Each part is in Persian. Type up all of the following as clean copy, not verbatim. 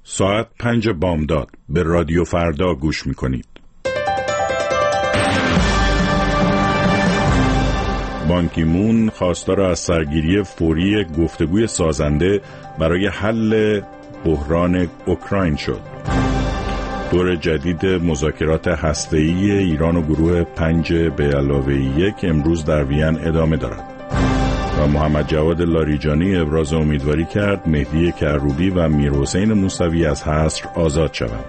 ساعت 5 بامداد به رادیو فردا گوش می‌کنید. بان کی مون خواستار از سرگیری فوری گفتگوی سازنده برای حل بحران اوکراین شد. دور جدید مذاکرات هسته‌ای ایران و گروه 5+1 امروز در وین ادامه دارد و محمد جواد لاریجانی ابراز امیدواری کرد مهدی کروبی و میرحسین موسوی از حصر آزاد شوند.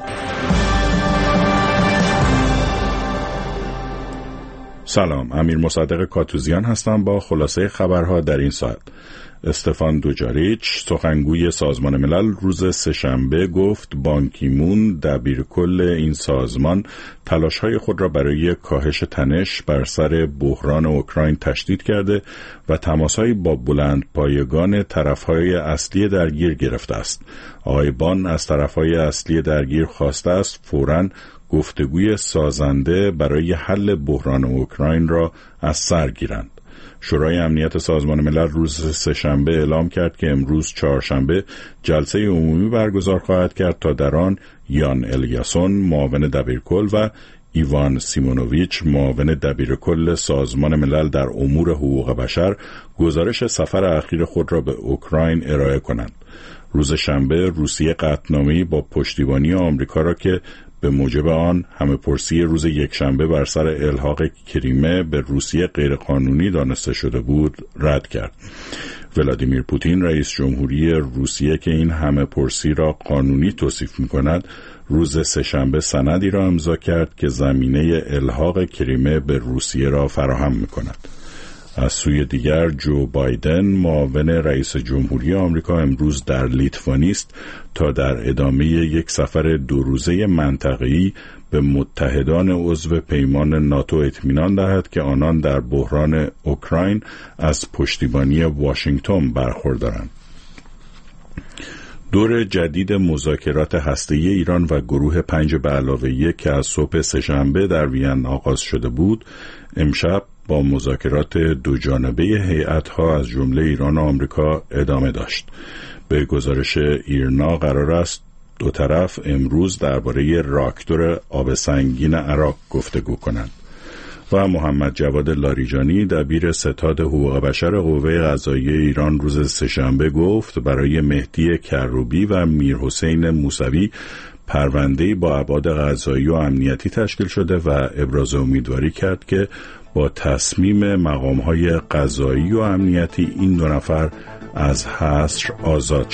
سلام، امیر مصدق کاتوزیان هستم با خلاصه خبرها در این ساعت. استفان دوجاریچ سخنگوی سازمان ملل روز سه‌شنبه گفت بان کی مون دبیرکل این سازمان تلاش‌های خود را برای کاهش تنش بر سر بحران اوکراین تشدید کرده و تماس‌های با بلندپایگان طرف‌های اصلی درگیر گرفته است. آقای بان از طرف‌های اصلی درگیر خواسته است فوراً گفتگوی سازنده برای حل بحران اوکراین را از سر گیرند. شورای امنیت سازمان ملل روز سه‌شنبه اعلام کرد که امروز چهارشنبه جلسه عمومی برگزار خواهد کرد تا در آن یان الیاسون معاون دبیرکل و ایوان سیمونوویچ معاون دبیرکل سازمان ملل در امور حقوق بشر گزارش سفر اخیر خود را به اوکراین ارائه کنند. روز شنبه روسیه قطعنامه‌ای با پشتیبانی آمریکا را که به موجب آن همه‌پرسی روز یکشنبه بر سر الحاق کریمه به روسیه غیرقانونی دانسته شده بود رد کرد. ولادیمیر پوتین رئیس جمهوری روسیه که این همه‌پرسی را قانونی توصیف می‌کند روز سه‌شنبه سندی را امضا کرد که زمینه الحاق کریمه به روسیه را فراهم می‌کند. از سوی دیگر جو بایدن معاون رئیس جمهوری آمریکا امروز در لیتوانی است تا در ادامه یک سفر 2 روزه منطقه‌ای به متحدان عضو پیمان ناتو اطمینان دهد که آنان در بحران اوکراین از پشتیبانی واشنگتن برخوردارند. دور جدید مذاکرات هسته‌ای ایران و گروه 5+1 که از صبح سه‌شنبه در وین آغاز شده بود، امشب با مذاکرات دوجانبه هیئت‌ها از جمله ایران و آمریکا ادامه داشت. به گزارش ایرنا قرار است دو طرف امروز درباره راکتور آب سنگین عراق گفتگو کنند. و محمد جواد لاریجانی دبیر ستاد حقوق بشر قوه قضاییه ایران روز سه‌شنبه گفت برای مهدی کروبی و میرحسین موسوی پرونده‌ای با ابعاد قضایی و امنیتی تشکیل شده و ابراز امیدواری کرد که با تصمیم مقام‌های قضایی و امنیتی این 2 نفر از حصر آزاد